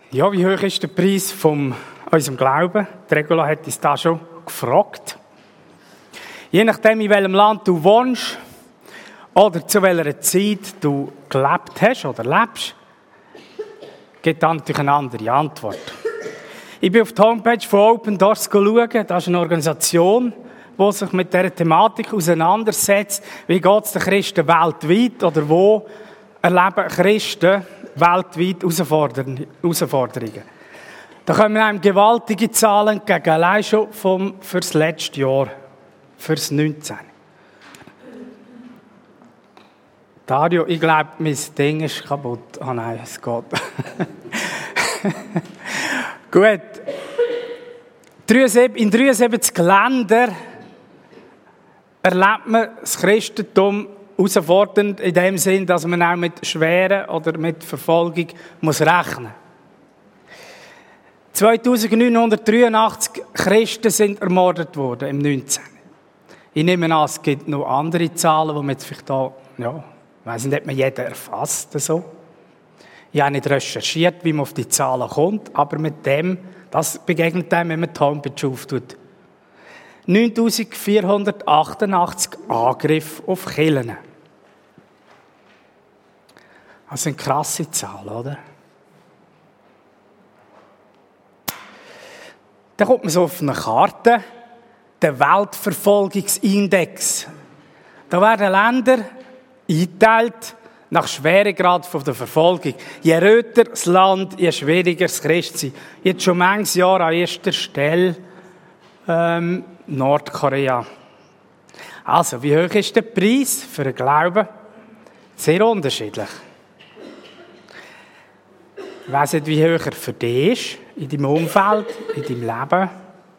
Ja, wie hoch ist der Preis von unserem Glauben? Die Regula hat uns da schon gefragt. Je nachdem, in welchem Land du wohnst oder zu welcher Zeit du gelebt hast oder lebst, gibt dann natürlich eine andere Antwort. Ich bin auf der Homepage von Open Doors schauen. Das ist eine Organisation, die sich mit dieser Thematik auseinandersetzt. Wie geht es den Christen weltweit oder wo erleben Christen weltweit Herausforderungen? Da kommen einem gewaltige Zahlen entgegen, allein schon für das letzte Jahr, für das 19. Dario, ich glaube, mein Ding ist kaputt. Ah nein, es geht. Gut. In 73 Ländern erlebt man das Christentum herausfordernd in dem Sinn, dass man auch mit schweren oder mit Verfolgung muss rechnen. 2983 Christen sind ermordet worden im 19. Ich nehme an, es gibt noch andere Zahlen, die man jetzt vielleicht da, ja, ich weiss nicht, ob man jeder erfasst so. Ich habe nicht recherchiert, wie man auf die Zahlen kommt, aber mit dem, das begegnet einem, wenn man die Homepage auftut. 9488 Angriffe auf Kirchen. Das sind krasse Zahlen, oder? Dann kommt man so auf eine Karte, der Weltverfolgungsindex. Da werden Länder eingeteilt nach Schweregrad von der Verfolgung. Je röter das Land, je schwieriger das Christsein. Jetzt schon manches Jahr an erster Stelle Nordkorea. Also, wie hoch ist der Preis für den Glauben? Sehr unterschiedlich. Ich weiss nicht, wie hoch er für dich ist, in deinem Umfeld, in deinem Leben.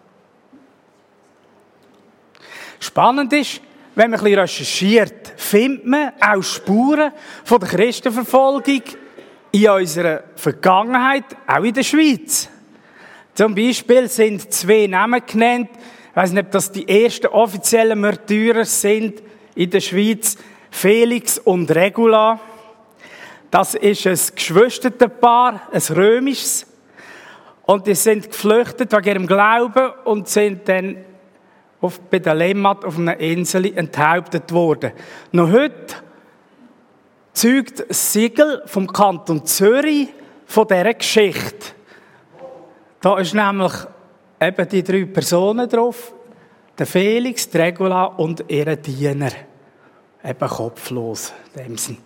Spannend ist, wenn man ein bisschen recherchiert, findet man auch Spuren von der Christenverfolgung in unserer Vergangenheit, auch in der Schweiz. Zum Beispiel sind 2 Namen genannt. Ich weiss nicht, ob das die ersten offiziellen Märtyrer sind in der Schweiz. Felix und Regula. Das ist ein Geschwisterpaar, ein römisches. Und die sind geflüchtet wegen ihrem Glauben und sind dann bei der Lemmat auf einer Insel enthauptet worden. Noch heute zeugt das Siegel vom Kanton Zürich von dieser Geschichte. Da ist nämlich eben die 3 Personen drauf. Der Felix, die Regula und ihre Diener. Eben kopflos, in dem Sinn.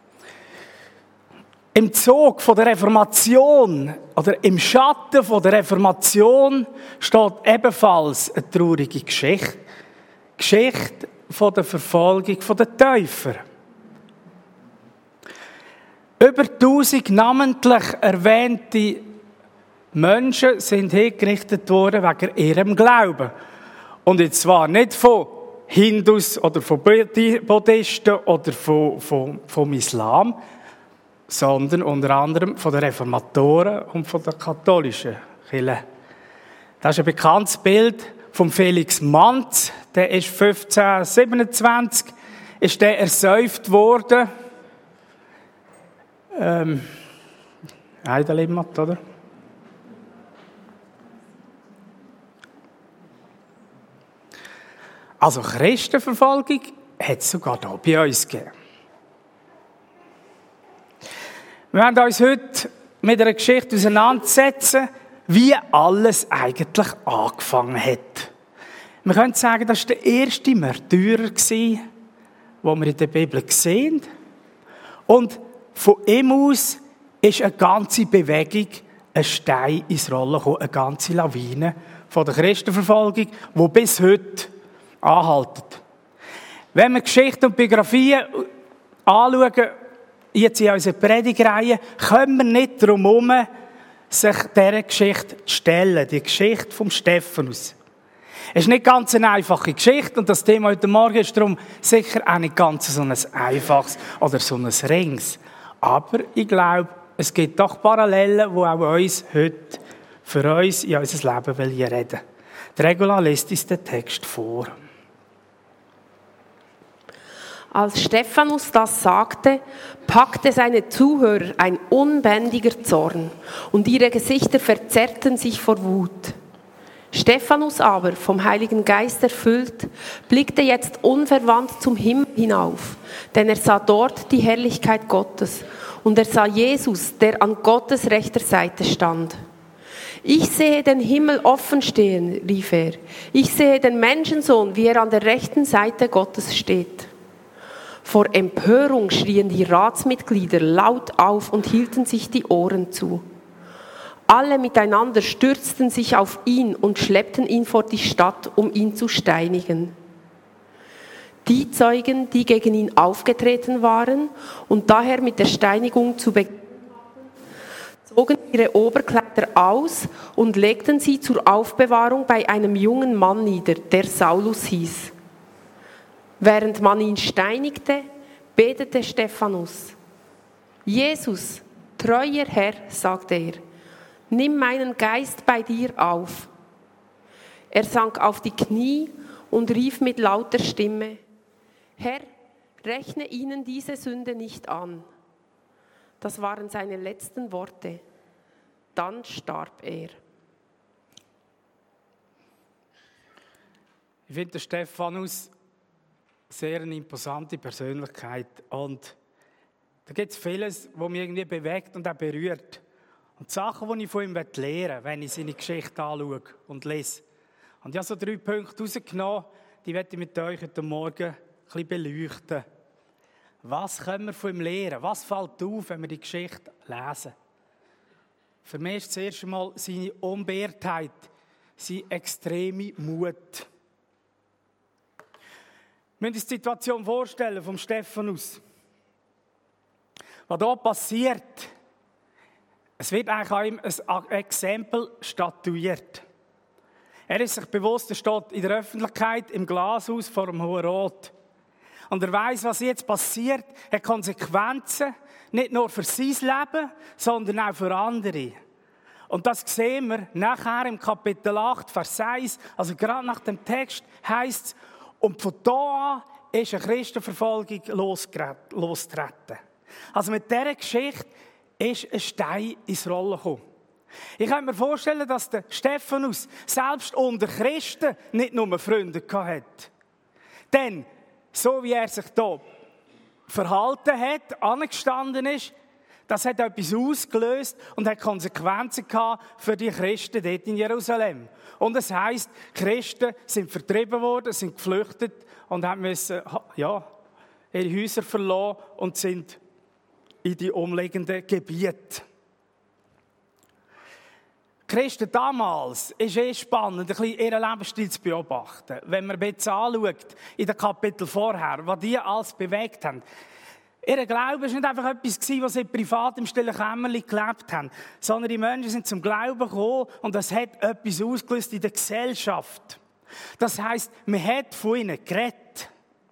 Im Zug von der Reformation oder im Schatten von der Reformation steht ebenfalls eine traurige Geschichte. Geschichte von der Verfolgung der Täufer. Über 1000 namentlich erwähnte Menschen sind hingerichtet worden wegen ihrem Glauben. Und jetzt zwar nicht von Hindus oder von Buddhisten oder vom Islam, sondern unter anderem von den Reformatoren und von der katholischen Kirche. Das ist ein bekanntes Bild von Felix Manz. Der ist 1527 ist der ersäuft worden. Heidelimmat, oder? Also Christenverfolgung hat es sogar hier bei uns gegeben. Wir werden uns heute mit einer Geschichte auseinandersetzen, wie alles eigentlich angefangen hat. Wir können sagen, das war der erste Märtyrer, den wir in der Bibel sehen. Und von ihm aus ist eine ganze Bewegung, ein Stein ins Rollen gekommen, eine ganze Lawine von der Christenverfolgung, die bis heute anhalten. Wenn wir Geschichte und Biografien anschauen, jetzt in unserer Predigreihe, kommen wir nicht darum herum, sich dieser Geschichte zu stellen, die Geschichte vom Stephanus. Es ist nicht ganz eine einfache Geschichte und das Thema heute Morgen ist darum sicher auch nicht ganz so ein einfaches oder so ein Rings. Aber ich glaube, es gibt doch Parallelen, die auch uns heute für uns in unser Leben reden wollen. Die Regula liest uns den Text vor. Als Stephanus das sagte, packte seine Zuhörer ein unbändiger Zorn und ihre Gesichter verzerrten sich vor Wut. Stephanus aber, vom Heiligen Geist erfüllt, blickte jetzt unverwandt zum Himmel hinauf, denn er sah dort die Herrlichkeit Gottes und er sah Jesus, der an Gottes rechter Seite stand. Ich sehe den Himmel offen stehen, rief er. Ich sehe den Menschensohn, wie er an der rechten Seite Gottes steht. Vor Empörung schrien die Ratsmitglieder laut auf und hielten sich die Ohren zu. Alle miteinander stürzten sich auf ihn und schleppten ihn vor die Stadt, um ihn zu steinigen. Die Zeugen, die gegen ihn aufgetreten waren und daher mit der Steinigung zu beginnen hatten, zogen ihre Oberkleider aus und legten sie zur Aufbewahrung bei einem jungen Mann nieder, der Saulus hieß. Während man ihn steinigte, betete Stephanus. Jesus, treuer Herr, sagte er, nimm meinen Geist bei dir auf. Er sank auf die Knie und rief mit lauter Stimme, Herr, rechne ihnen diese Sünde nicht an. Das waren seine letzten Worte. Dann starb er. Ich finde Stephanus sehr eine imposante Persönlichkeit und da gibt es vieles, was mich irgendwie bewegt und auch berührt. Und die Sachen, die ich von ihm lernen will, wenn ich seine Geschichte anschaue und lese. Und ich habe so 3 Punkte rausgenommen, die werde ich mit euch heute Morgen ein bisschen beleuchten. Was können wir von ihm lernen? Was fällt auf, wenn wir die Geschichte lesen? Für mich ist zuerst einmal seine Unbeirrtheit, seine extreme Mut. Wir müssen uns die Situation vorstellen vom Stephanus. Was hier passiert, es wird eigentlich an ihm ein Exempel statuiert. Er ist sich bewusst, er steht in der Öffentlichkeit im Glashaus vor dem Hohen Rat. Und er weiss, was jetzt passiert, hat Konsequenzen, nicht nur für sein Leben, sondern auch für andere. Und das sehen wir nachher im Kapitel 8, Vers 1, also gerade nach dem Text, heisst es, und von da an ist eine Christenverfolgung losgetreten. Also mit dieser Geschichte ist ein Stein ins Rollen gekommen. Ich kann mir vorstellen, dass der Stephanus selbst unter Christen nicht nur Freunde hatte. Denn, so wie er sich hier verhalten hat, angestanden ist, das hat etwas ausgelöst und hat Konsequenzen gehabt für die Christen dort in Jerusalem. Und es heisst, Christen sind vertrieben worden, sind geflüchtet und müssen ihre Häuser verlassen und sind in die umliegenden Gebiete. Die Christen damals ist spannend, ein bisschen ihren Lebensstil zu beobachten. Wenn man jetzt anschaut, in den Kapiteln vorher, was die alles bewegt haben. Ihr Glaube war nicht einfach etwas, was sie privat im stillen Kämmerlein gelebt haben, sondern die Menschen sind zum Glauben gekommen und das hat etwas ausgelöst in der Gesellschaft. Das heisst, man hat von ihnen geredet.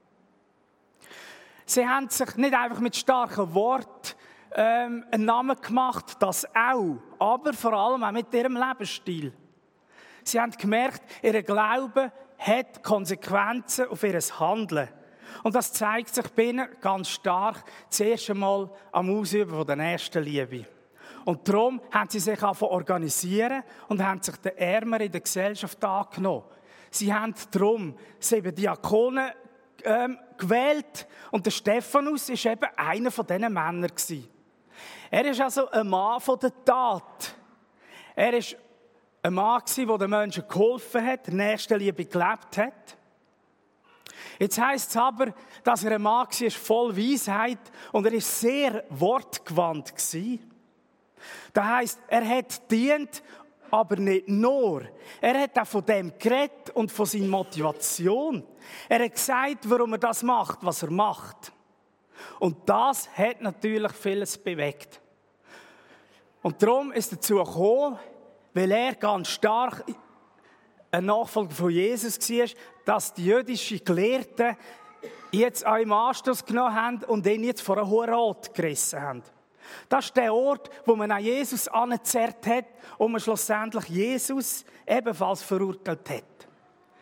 Sie haben sich nicht einfach mit starken Worten einen Namen gemacht, das auch, aber vor allem auch mit ihrem Lebensstil. Sie haben gemerkt, ihr Glaube hat Konsequenzen auf ihr Handeln. Und das zeigt sich bei ihnen ganz stark zuerst einmal am Ausüben von der Nächstenliebe. Und darum haben sie sich angefangen organisieren und haben sich den Ärmeren in der Gesellschaft angenommen. Sie haben darum 7 Diakonen gewählt und der Stephanus war eben einer von diesen Männern. Er ist also ein Mann von der Tat. Er ist ein Mann, der den Menschen geholfen hat, der Nächstenliebe gelebt hat. Jetzt heisst es aber, dass er ein Mann war, voll Weisheit und er war sehr wortgewandt. Das heisst, er hat gedient, aber nicht nur. Er hat auch von dem geredet und von seiner Motivation. Er hat gesagt, warum er das macht, was er macht. Und das hat natürlich vieles bewegt. Und darum ist es dazu gekommen, weil er ganz stark ein Nachfolger von Jesus war, dass die jüdischen Gelehrten jetzt an ihm Anstoß genommen haben und ihn jetzt vor einen Hohen Rat gerissen haben. Das ist der Ort, wo man an Jesus angezerrt hat und man schlussendlich Jesus ebenfalls verurteilt hat.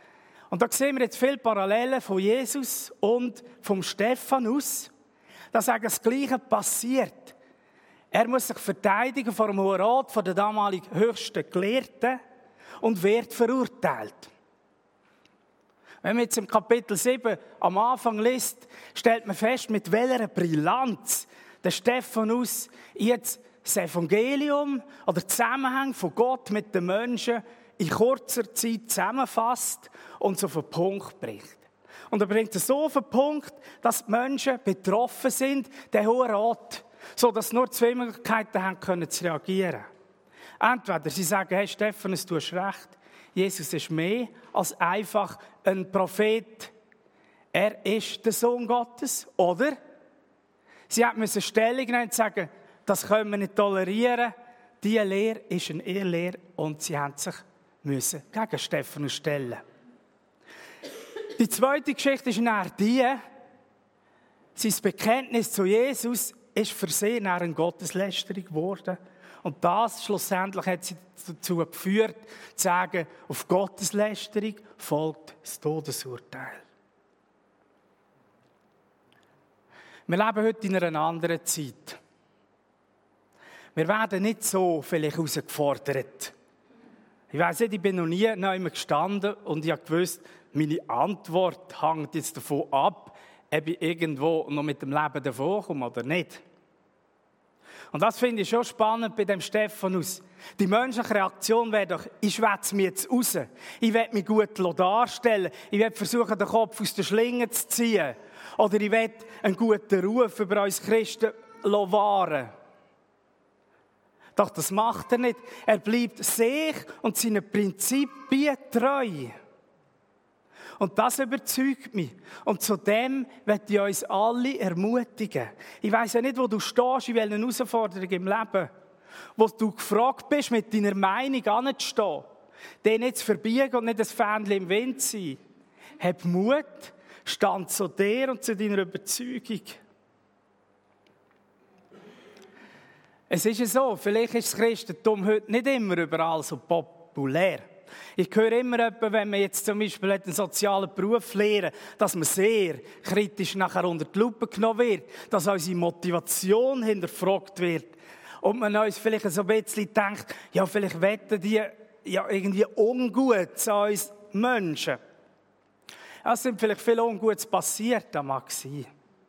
Und da sehen wir jetzt viele Parallelen von Jesus und vom Stephanus. Da sagen, das Gleiche passiert. Er muss sich verteidigen vor dem Hohen Rat, vor den damaligen höchsten Gelehrten und wird verurteilt. Wenn man jetzt im Kapitel 7 am Anfang liest, stellt man fest, mit welcher Brillanz der Stephanus jetzt das Evangelium oder Zusammenhang von Gott mit den Menschen in kurzer Zeit zusammenfasst und so auf den Punkt bringt. Und er bringt es so auf den Punkt, dass die Menschen betroffen sind, der Hohe Rat, so dass nur zwei Möglichkeiten haben können zu reagieren. Entweder sie sagen, hey Stephanus, du hast recht, Jesus ist mehr als einfach ein Prophet. Er ist der Sohn Gottes. Oder sie müssen Stellung nehmen und sagen, das können wir nicht tolerieren. Diese Lehre ist eine Irrlehre und sie haben sich müssen gegen Stephanus stellen. Die zweite Geschichte ist nachher die, sein Bekenntnis zu Jesus ist für sie nachher eine Gotteslästerung geworden. Und das schlussendlich hat sie dazu geführt, zu sagen, auf Gotteslästerung folgt das Todesurteil. Wir leben heute in einer anderen Zeit. Wir werden nicht so vielleicht herausgefordert. Ich weiss nicht, ich bin noch nie neu gestanden und ich habe gewusst, meine Antwort hängt jetzt davon ab, ob ich irgendwo noch mit dem Leben davon komme oder nicht. Und das finde ich schon spannend bei dem Stephanus. Die menschliche Reaktion wäre doch, ich schwätze mich jetzt raus. Ich will mich gut darstellen. Ich will versuchen, den Kopf aus der Schlinge zu ziehen. Oder ich will einen guten Ruf über uns Christen wahren. Doch das macht er nicht. Er bleibt sich und seinen Prinzipien treu. Und das überzeugt mich. Und zu dem möchte ich uns alle ermutigen. Ich weiss ja nicht, wo du stehst, in welcher Herausforderung im Leben. Wo du gefragt bist, mit deiner Meinung anzustehen. Den nicht zu verbiegen und nicht ein Fähnchen im Wind zu sein. Hab Mut, stand zu dir und zu deiner Überzeugung. Es ist ja so, vielleicht ist das Christentum heute nicht immer überall so populär. Ich höre immer, wenn man jetzt zum Beispiel einen sozialen Beruf lernt, dass man sehr kritisch nachher unter die Lupe genommen wird, dass unsere Motivation hinterfragt wird. Und man uns vielleicht so ein bisschen denkt, ja, vielleicht wetten die ja irgendwie ungut an uns Menschen. Es sind vielleicht viel Ungutes passiert, das mag sein.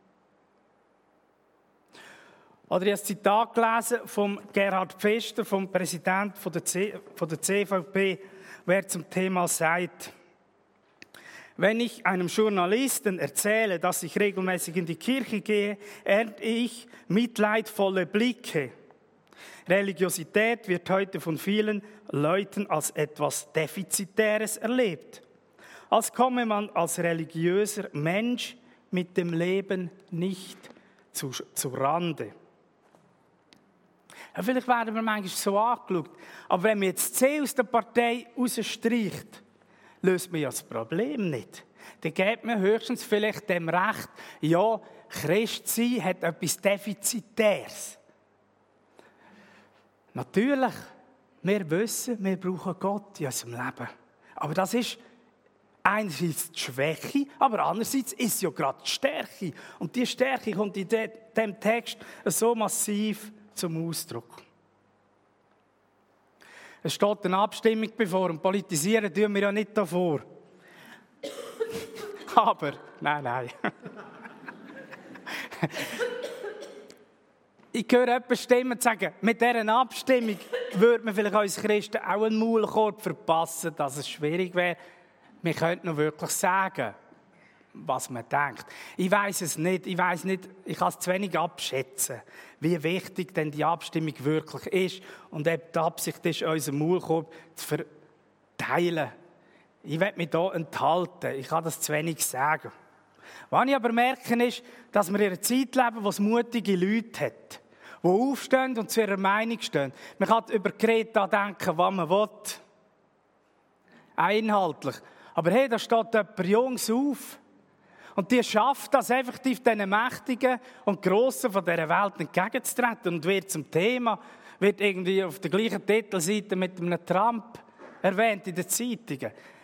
Oder ich habe ein Zitat gelesen von Gerhard Pfister, vom Präsidenten von der CVP, wer zum Thema sagt: Wenn ich einem Journalisten erzähle, dass ich regelmäßig in die Kirche gehe, ernte ich mitleidvolle Blicke. Religiosität wird heute von vielen Leuten als etwas Defizitäres erlebt. Als komme man als religiöser Mensch mit dem Leben nicht zu Rande. Ja, vielleicht werden wir manchmal so angeschaut. Aber wenn man jetzt C aus der Partei rausstreicht, löst man ja das Problem nicht. Dann gibt man höchstens vielleicht dem Recht, ja, Christ sein hat etwas Defizitäres. Natürlich, wir wissen, wir brauchen Gott in unserem Leben. Aber das ist einerseits die Schwäche, aber andererseits ist es ja gerade die Stärke. Und diese Stärke kommt in diesem Text so massiv zum Ausdruck. Es steht eine Abstimmung bevor und politisieren tun wir ja nicht davor. Aber, nein. Ich höre jemanden Stimmen sagen, mit dieser Abstimmung würde man vielleicht als Christen auch einen Maulkorb verpassen, dass es schwierig wäre. Wir könnten noch wirklich sagen, was man denkt. Ich weiss es nicht. Ich kann es zu wenig abschätzen, wie wichtig denn die Abstimmung wirklich ist und ob die Absicht ist, unseren Maulkorb zu verteilen. Ich werde mich hier enthalten. Ich kann das zu wenig sagen. Was ich aber merke, ist, dass wir in einer Zeit leben, wo es mutige Leute hat, die aufstehen und zu ihrer Meinung stehen. Man kann über Greta denken, was man will. Inhaltlich. Aber hey, da steht jemand Jungs auf. Und die schafft das effektiv diesen Mächtigen und Grossen von dieser Welt entgegenzutreten und wird zum Thema, wird irgendwie auf der gleichen Titelseite mit einem Trump erwähnt in den Zeitungen.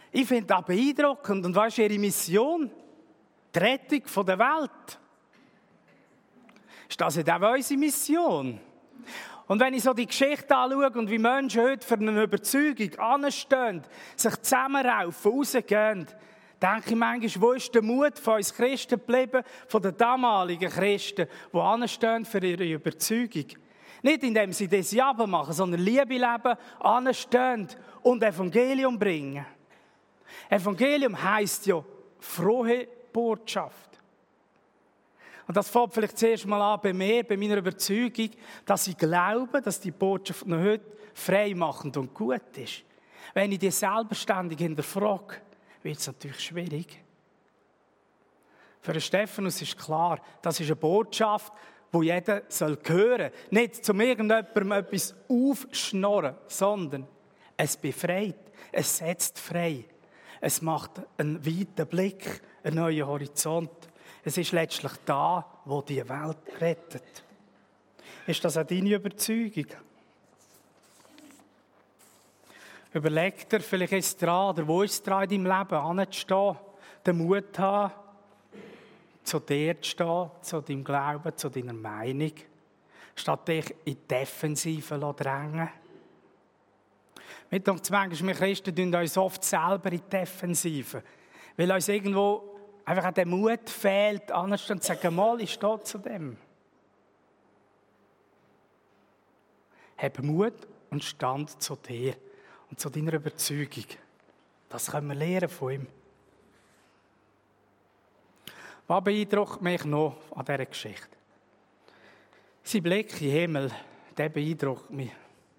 Ich finde das beeindruckend. Und was ist ihre Mission? Die Rettung der Welt. Ist das nicht auch unsere Mission? Und wenn ich so die Geschichte anschaue und wie Menschen heute für eine Überzeugung anstehen, sich zusammenraufen, rausgehen, denke ich manchmal, wo ist der Mut von uns Christen geblieben, von den damaligen Christen, die anstehen für ihre Überzeugung? Nicht indem sie das Jaben machen, sondern Liebe leben, anstehen und Evangelium bringen. Evangelium heisst ja frohe Botschaft. Und das fängt vielleicht zuerst mal an bei mir, bei meiner Überzeugung, dass ich glaube, dass die Botschaft noch heute freimachend und gut ist. Wenn ich die selber ständig hinterfrage, wird es natürlich schwierig. Für den Stephanus ist klar, das ist eine Botschaft, die jeder hören soll. Nicht zum irgendjemandem etwas aufschnorren, sondern es befreit, es setzt frei. Es macht einen weiten Blick, einen neuen Horizont. Es ist letztlich da, wo die Welt rettet. Ist das auch deine Überzeugung? Überleg dir, vielleicht ist es dran, oder wo ist es dran in deinem Leben, anzustehen, den Mut zu haben, zu dir zu stehen, zu deinem Glauben, zu deiner Meinung, statt dich in die Defensive zu drängen. Mit uns manchmal, wir Christen tun uns oft selber in die Defensive, weil uns irgendwo einfach auch der Mut fehlt, anzustehen und zu sagen, mal, ich stehe zu dem. Hab Mut und Stand zu dir und zu deiner Überzeugung. Das können wir lernen von ihm. Was beeindruckt mich noch an dieser Geschichte? Sein Blick in den Himmel, der beeindruckt mich.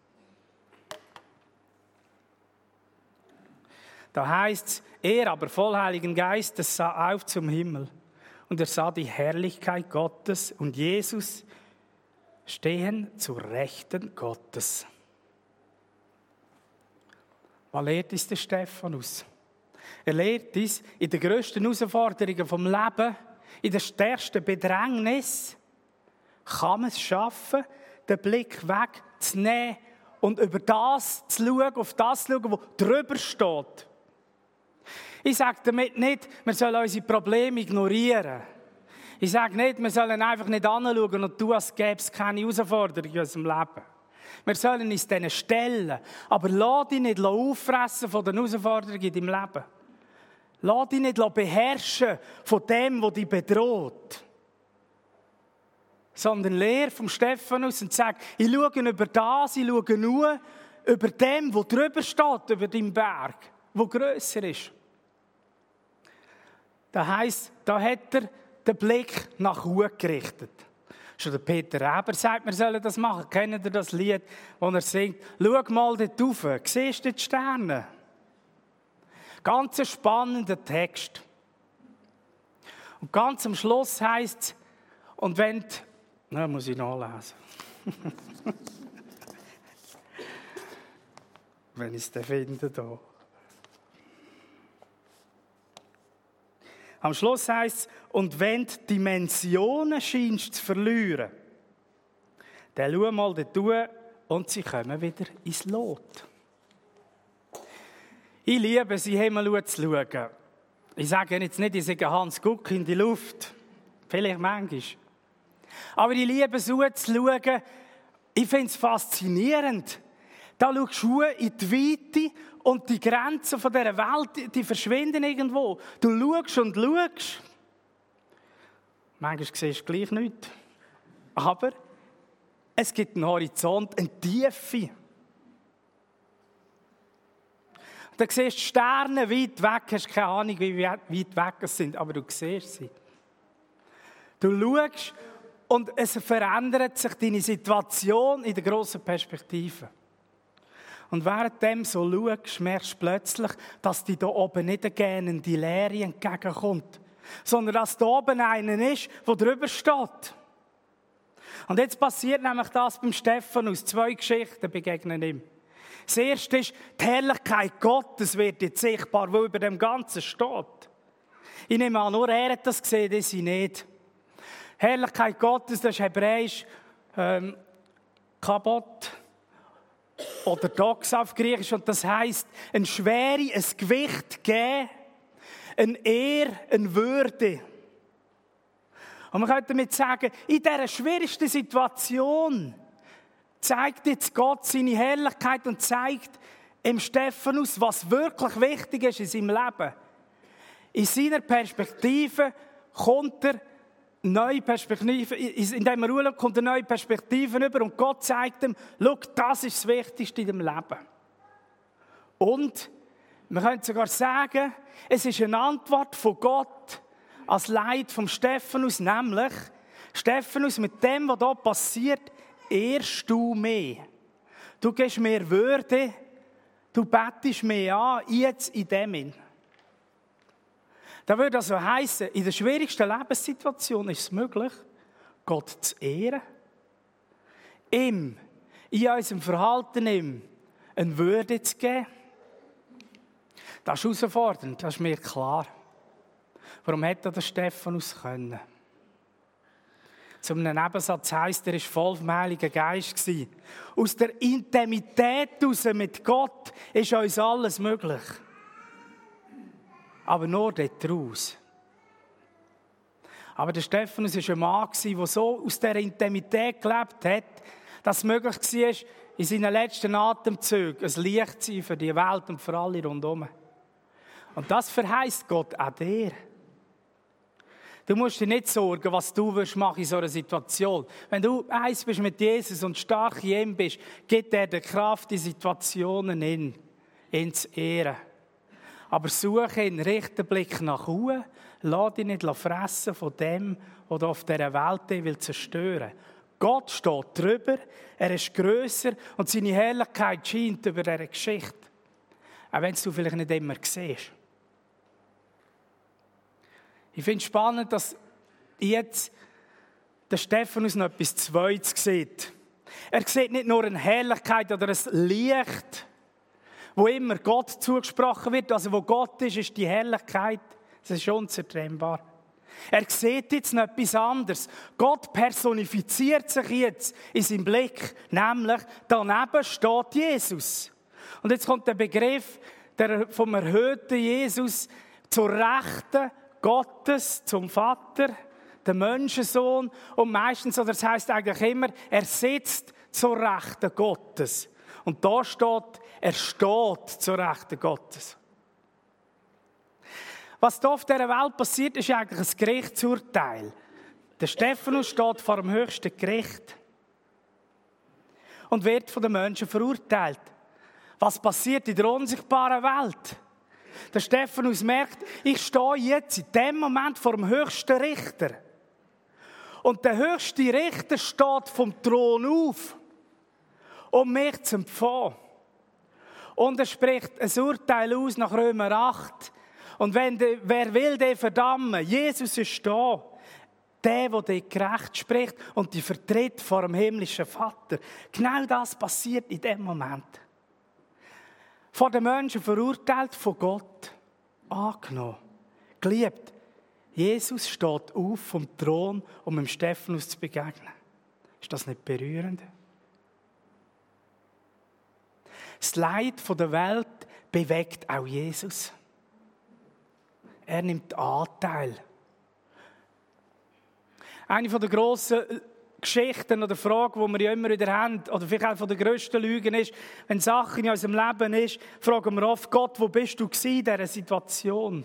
Da heißt es, er aber voll Heiligen Geistes sah auf zum Himmel und er sah die Herrlichkeit Gottes und Jesus stehen zur Rechten Gottes. Was lehrt uns der Stephanus? Er lehrt uns, in den grössten Herausforderungen vom Leben, in der stärksten Bedrängnis, kann man es schaffen, den Blick wegzunehmen und über das zu schauen, auf das zu schauen, was drüber steht. Ich sage damit nicht, wir sollen unsere Probleme ignorieren. Ich sage nicht, wir sollen einfach nicht anschauen und tun, als gäbe es keine Herausforderungen in unserem Leben. Wir sollen uns denen stellen. Aber lass dich nicht auffressen von den Herausforderungen in deinem Leben. Lass dich nicht beherrschen von dem, was dich bedroht. Sondern lehr vom Stephanus und sag, ich schaue über das, ich schaue nur über dem, was drüber steht, über deinem Berg, wo grösser ist. Das heisst, da hat er den Blick nach oben gerichtet. Schon der Peter Eber sagt, wir sollen das machen. Kennt ihr das Lied, wo er singt? Schau mal dort rauf, siehst du die Sterne? Ganz ein spannender Text. Und ganz am Schluss heisst es, und wenn muss ich nachlesen. Wenn ich es dann finde, da. Am Schluss heisst es, und wenn du Dimensionen scheinst zu verlieren, dann schau mal dort und sie kommen wieder ins Lot. Ich liebe es, in den Himmel zu schauen. Ich sage jetzt nicht, ich sage Hans Guck in die Luft. Vielleicht manchmal. Aber ich liebe es, zu schauen. Ich finde es faszinierend. Da schaust du in die Weite und die Grenzen von dieser Welt, die verschwinden irgendwo. Du schaust und schaust. Manchmal siehst du gleich nichts. Aber es gibt einen Horizont, eine Tiefe. Da siehst du Sterne weit weg, hast keine Ahnung, wie weit weg sie sind, aber du siehst sie. Du schaust und es verändert sich deine Situation in der grossen Perspektive. Und währenddem so schaust, merkst du plötzlich, dass dir da oben nicht eine gähnende Leere entgegenkommt, sondern dass da oben einer ist, der drüber steht. Und jetzt passiert nämlich das beim Stephanus. 2 Geschichten begegnen ihm. Das erste ist, die Herrlichkeit Gottes wird jetzt sichtbar, wo über dem Ganzen steht. Ich nehme an, nur er hat das gesehen, das ich nicht. Herrlichkeit Gottes, das ist hebräisch, Kabot. oder Doxa auf Griechisch, und das heisst, ein Schwere, ein Gewicht geben, eine Ehre, eine Würde. Und man könnte damit sagen, in dieser schwierigsten Situation zeigt jetzt Gott seine Herrlichkeit und zeigt im Stephanus, was wirklich wichtig ist in seinem Leben. In seiner Perspektive kommt er neue Perspektiven, indem er ruht, kommt er neue Perspektiven über und Gott zeigt ihm, schau, das ist das Wichtigste in dem Leben. Und man könnte sogar sagen, es ist eine Antwort von Gott als Leid vom Stephanus, nämlich, Stephanus, mit dem, was hier passiert, ehrst du mehr. Du gibst mehr Würde, du bettest mehr an, jetzt in dem hin. Das würde also heissen, in der schwierigsten Lebenssituation ist es möglich, Gott zu ehren, ihm, in unserem Verhalten ihm, eine Würde zu geben. Das ist herausfordernd, das ist mir klar. Warum hätte der Stephanus können? Zu einem Nebensatz heisst, er war voll vom Heiligen Geist. Aus der Intimität heraus mit Gott ist uns alles möglich. Aber nur dort raus. Aber der Stephanus war ein Mann, der so aus dieser Intimität gelebt hat, dass es möglich war, in seinen letzten Atemzügen ein Licht zu sein für die Welt und für alle rundherum. Und das verheißt Gott auch dir. Du musst dir nicht sorgen, was du machen in so einer Situation. Wenn du eins bist mit Jesus und stark in ihm bist, gibt er dir Kraft, die Situationen ihn zu ehren. Aber suche ihn, richte den Blick nach oben, lass dich nicht fressen von dem, was auf dieser Welt will zerstören. Gott steht drüber, er ist grösser und seine Herrlichkeit scheint über diese Geschichte. Auch wenn du vielleicht nicht immer siehst. Ich finde es spannend, dass jetzt der Stephanus noch etwas Zweites sieht. Er sieht nicht nur eine Herrlichkeit oder ein Licht, wo immer Gott zugesprochen wird. Also wo Gott ist, ist die Herrlichkeit. Das ist unzertrennbar. Er sieht jetzt noch etwas anderes. Gott personifiziert sich jetzt in seinem Blick. Nämlich, daneben steht Jesus. Und jetzt kommt der Begriff vom erhöhten Jesus zur Rechten Gottes, zum Vater, der Menschensohn. Und meistens, oder das heisst eigentlich immer, er sitzt zur Rechten Gottes. Und da steht, er steht zur Rechten Gottes. Was hier auf dieser Welt passiert, ist eigentlich ein Gerichtsurteil. Der Stephanus steht vor dem höchsten Gericht und wird von den Menschen verurteilt. Was passiert in der unsichtbaren Welt? Der Stephanus merkt, ich stehe jetzt in dem Moment vor dem höchsten Richter. Und der höchste Richter steht vom Thron auf, um mich zu empfangen. Und er spricht ein Urteil aus nach Römer 8. Und wer will, den verdammen. Jesus ist da. Der dir gerecht spricht und dich vertritt vor dem himmlischen Vater. Genau das passiert in dem Moment. Von den Menschen verurteilt, von Gott angenommen. Geliebt. Jesus steht auf vom Thron, um dem Stephanus zu begegnen. Ist das nicht berührend? Das Leid der Welt bewegt auch Jesus. Er nimmt Anteil. Eine der grossen Geschichten oder Fragen, die wir ja immer wieder haben, oder vielleicht auch von der grössten Lügen ist, wenn Sachen in unserem Leben ist, fragen wir oft, Gott, wo bist du in dieser Situation?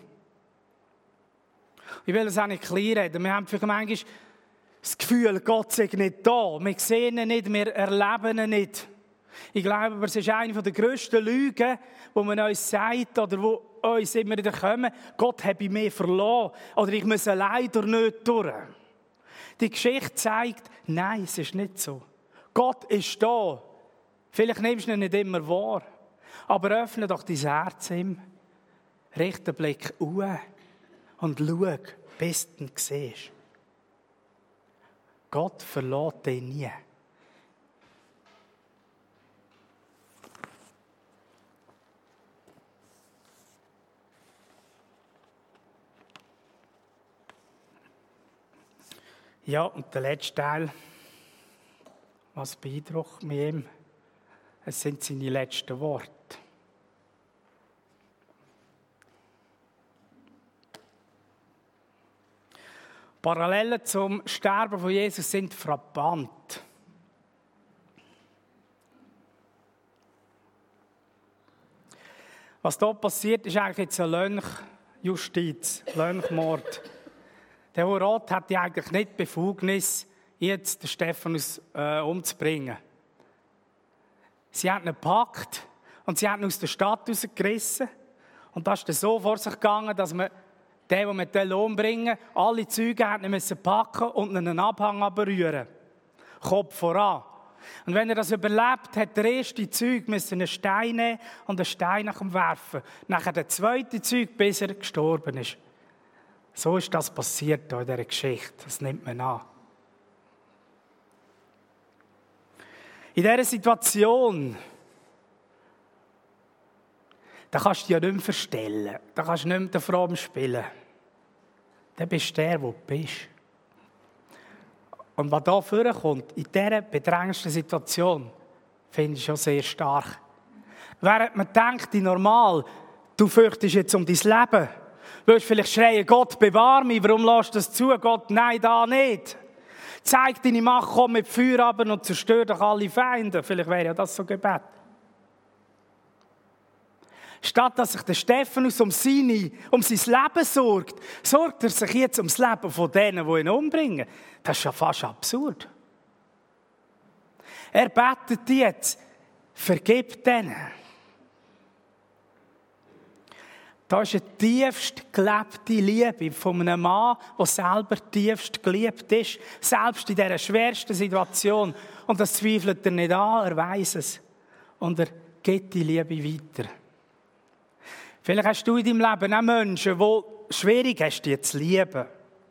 Ich will das auch nicht kleinreden. Wir haben vielleicht manchmal das Gefühl, Gott sei nicht da. Wir sehen ihn nicht, wir erleben ihn nicht. Ich glaube, aber es ist eine der grössten Lügen, die man uns sagt, oder wo uns immer wieder kommen, Gott habe mich verloren, oder ich muss leider nicht durch. Die Geschichte zeigt, nein, es ist nicht so. Gott ist da. Vielleicht nimmst du ihn nicht immer wahr. Aber öffne doch dein Herz ihm. Richte den Blick auf und schau, bis du ihn siehst. Gott verlässt dich nie. Ja, und der letzte Teil, was beeindruckt mich ihm? Es sind seine letzten Worte. Parallelen zum Sterben von Jesus sind frappant. Was dort passiert, ist eigentlich jetzt eine Lynchjustiz, Lynchmord. Der Rat hatte eigentlich nicht die Befugnis, jetzt den Stephanus umzubringen. Sie haben ihn gepackt und sie haben ihn aus der Stadt rausgerissen. Und das ist dann so vor sich gegangen, dass man den umbringen wollte, alle Zeugen mussten packen und einen Abhang berühren. Kopf voran. Und wenn er das überlebt, hat der erste Zeug einen Stein nehmen und einen Stein nach ihm werfen. Nachher der zweite Zeug, bis er gestorben ist. So ist das passiert in dieser Geschichte. Das nimmt man an. In dieser Situation, da kannst du dich ja nicht mehr verstellen. Da kannst du nicht mehr den Frommen spielen. Dann bist du der, wo du bist. Und was da vorkommt, in dieser bedrängsten Situation, finde ich schon sehr stark. Während man denkt, normal, du fürchtest jetzt um dein Leben, willst vielleicht schreien, Gott, bewahr mich, warum lässt du das zu? Gott, nein, da nicht. Zeig deine Macht, komm mit Feuer runter und zerstör doch alle Feinde. Vielleicht wäre ja das so Gebet. Statt dass sich der Stephanus um sein Leben sorgt, sorgt er sich jetzt um das Leben von denen, die ihn umbringen. Das ist ja fast absurd. Er betet jetzt, vergib denen. Da ist eine tiefst gelebte Liebe von einem Mann, der selber tiefst geliebt ist, selbst in dieser schwersten Situation. Und das zweifelt er nicht an, er weiss es. Und er gibt die Liebe weiter. Vielleicht hast du in deinem Leben auch Menschen, die schwierig hast, die zu lieben.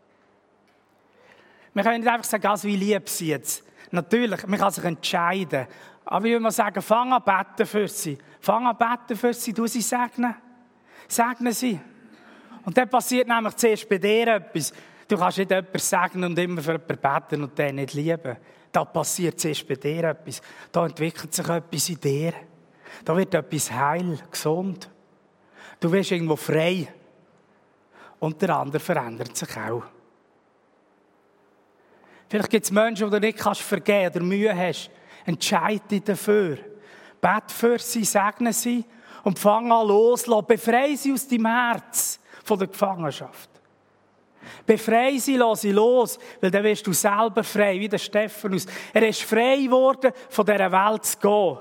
Wir können nicht einfach sagen, also wie lieb sie jetzt. Natürlich, man kann sich entscheiden. Aber ich würde mal sagen, fang an beten für sie. Fang an beten für sie, du sie segnen. Segne sie. Und dann passiert nämlich zuerst bei dir etwas. Du kannst nicht jemanden segnen und immer für jemanden beten und den nicht lieben. Da passiert zuerst bei dir etwas. Da entwickelt sich etwas in dir. Da wird etwas heil, gesund. Du wirst irgendwo frei. Und der andere verändert sich auch. Vielleicht gibt es Menschen, die du nicht vergeben kannst oder Mühe hast. Entscheide dich dafür. Bete für sie, segne sie und fang an loslassen. Befreie sie aus deinem Herz von der Gefangenschaft. Befreie sie, lass sie los, weil dann wirst du selber frei, wie der Stephanus. Er ist frei geworden, von dieser Welt zu gehen.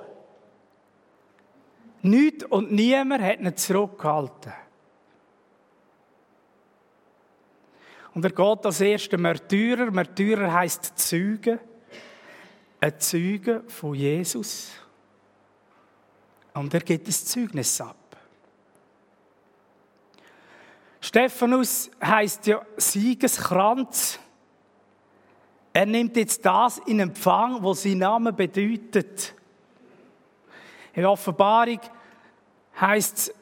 Nichts und niemand hat ihn zurückgehalten. Und er geht als erster Märtyrer. Märtyrer heisst Zeuge. Ein Zeuge von Jesus. Und er gibt ein Zeugnis ab. Stephanus heisst ja Siegeskranz. Er nimmt jetzt das in Empfang, was sein Name bedeutet. In Offenbarung heisst es,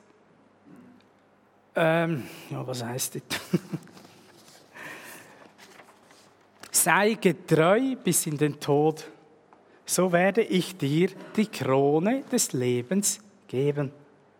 was heisst das? Sei getreu bis in den Tod, so werde ich dir die Krone des Lebens geben.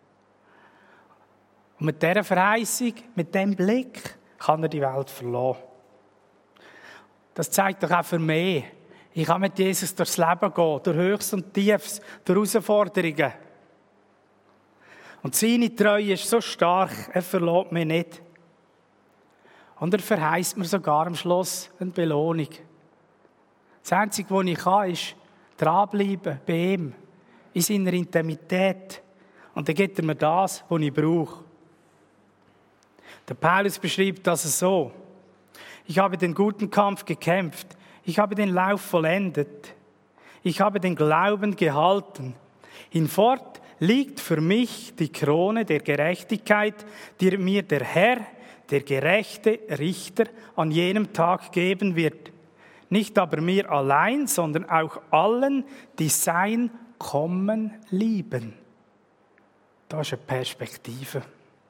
Und mit dieser Verheißung, mit diesem Blick, kann er die Welt verlassen. Das zeigt doch auch für mich, ich kann mit Jesus durchs Leben gehen, durch Höchst und Tiefs, durch Herausforderungen. Und seine Treue ist so stark, er verlässt mich nicht. Und er verheißt mir sogar am Schluss eine Belohnung. Das Einzige, was ich kann, ist dranbleiben bei ihm, in seiner Intimität. Und dann gibt er mir das, was ich brauche. Der Paulus beschreibt das so. Ich habe den guten Kampf gekämpft. Ich habe den Lauf vollendet. Ich habe den Glauben gehalten. Hinfort liegt für mich die Krone der Gerechtigkeit, die mir der Herr, der gerechte Richter, an jenem Tag geben wird. Nicht aber mir allein, sondern auch allen, die sein Kommen lieben. Das ist eine Perspektive.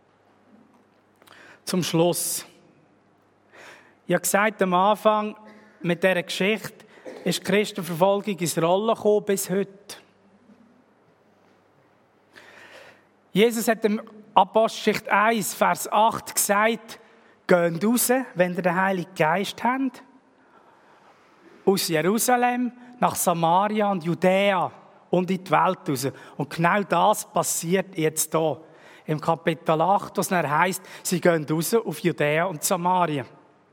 Zum Schluss. Ich habe gesagt am Anfang, mit dieser Geschichte ist die Christenverfolgung ins Rollen gekommen bis heute. Jesus hat im Apostelgeschichte 1, Vers 8 gesagt, geht raus, wenn ihr den Heiligen Geist habt, aus Jerusalem nach Samaria und Judäa und in die Welt raus. Und genau das passiert jetzt hier im Kapitel 8, was dann heisst, sie gehen raus auf Judäa und Samaria.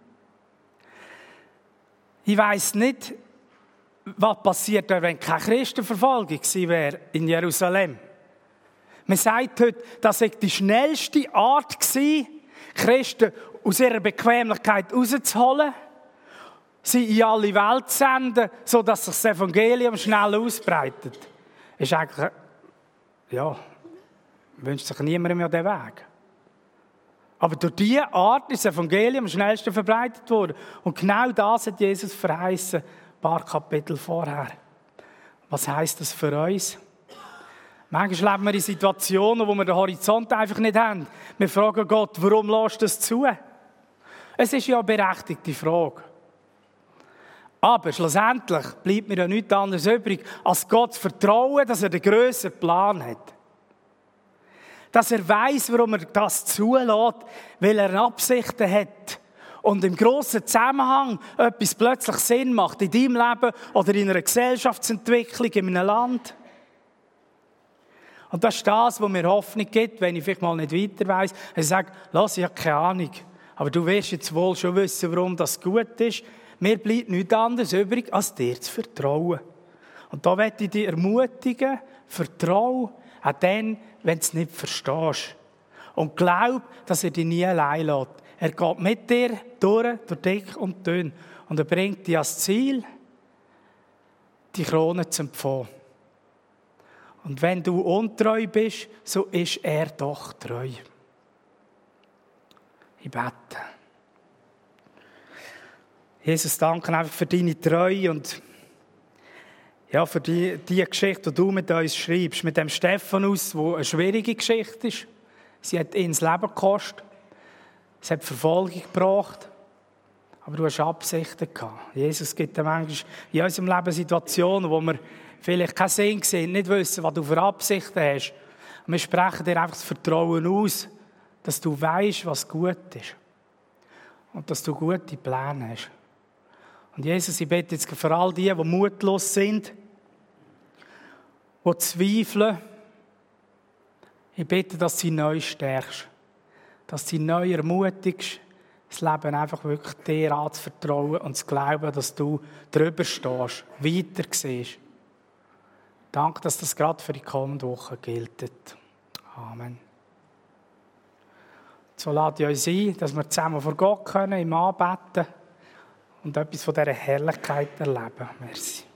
Ich weiss nicht, was passiert wäre, wenn keine Christenverfolgung gewesen wäre in Jerusalem. Man sagt heute, das sei die schnellste Art gewesen, Christen aus ihrer Bequemlichkeit rauszuholen, sie in alle Welt zu senden, sodass sich das Evangelium schnell ausbreitet. Ist eigentlich, ja, wünscht sich niemandem mehr den Weg. Aber durch diese Art ist das Evangelium am schnellsten verbreitet worden. Und genau das hat Jesus verheißen, ein paar Kapitel vorher. Was heisst das für uns? Manchmal leben wir in Situationen, wo wir den Horizont einfach nicht haben. Wir fragen Gott, warum lässt du das zu? Es ist ja eine berechtigte Frage. Aber schlussendlich bleibt mir ja nichts anderes übrig, als Gott zu vertrauen, dass er den grösseren Plan hat. Dass er weiss, warum er das zulässt, weil er Absichten hat. Und im grossen Zusammenhang etwas plötzlich Sinn macht in deinem Leben oder in einer Gesellschaftsentwicklung in einem Land. Und das ist das, was mir Hoffnung gibt, wenn ich vielleicht mal nicht weiter weiss. Ich sage, ich habe keine Ahnung, aber du wirst jetzt wohl schon wissen, warum das gut ist. Mir bleibt nichts anderes übrig, als dir zu vertrauen. Und da möchte ich dich ermutigen, vertraue auch dann, wenn du es nicht verstehst. Und glaub, dass er dich nie allein lässt. Er geht mit dir durch dick und dünn. Und er bringt dich ans Ziel, die Krone zu empfangen. Und wenn du untreu bist, so ist er doch treu. Ich bete. Jesus, danke einfach für deine Treue und ja, für die Geschichte, die du mit uns schreibst, mit dem Stephanus, wo eine schwierige Geschichte ist. Sie hat ihn das Leben gekostet. Es hat Verfolgung gebracht. Aber du hast Absichten gehabt. Jesus gibt dir manchmal in unserem Leben Situationen, wo wir vielleicht keinen Sinn sehen, nicht wissen, was du für Absichten hast. Und wir sprechen dir einfach das Vertrauen aus, dass du weißt, was gut ist. Und dass du gute Pläne hast. Und Jesus, ich bete jetzt für all die mutlos sind, die zweifeln, ich bitte, dass sie neu stärkst, dass sie neu ermutigst, das Leben einfach wirklich dir anzuvertrauen und zu glauben, dass du drüber stehst, weiter siehst. Danke, dass das gerade für die kommende Woche gilt. Amen. So lade ich uns ein, dass wir zusammen vor Gott können, ihm anbeten und etwas von dieser Herrlichkeit erleben. Merci.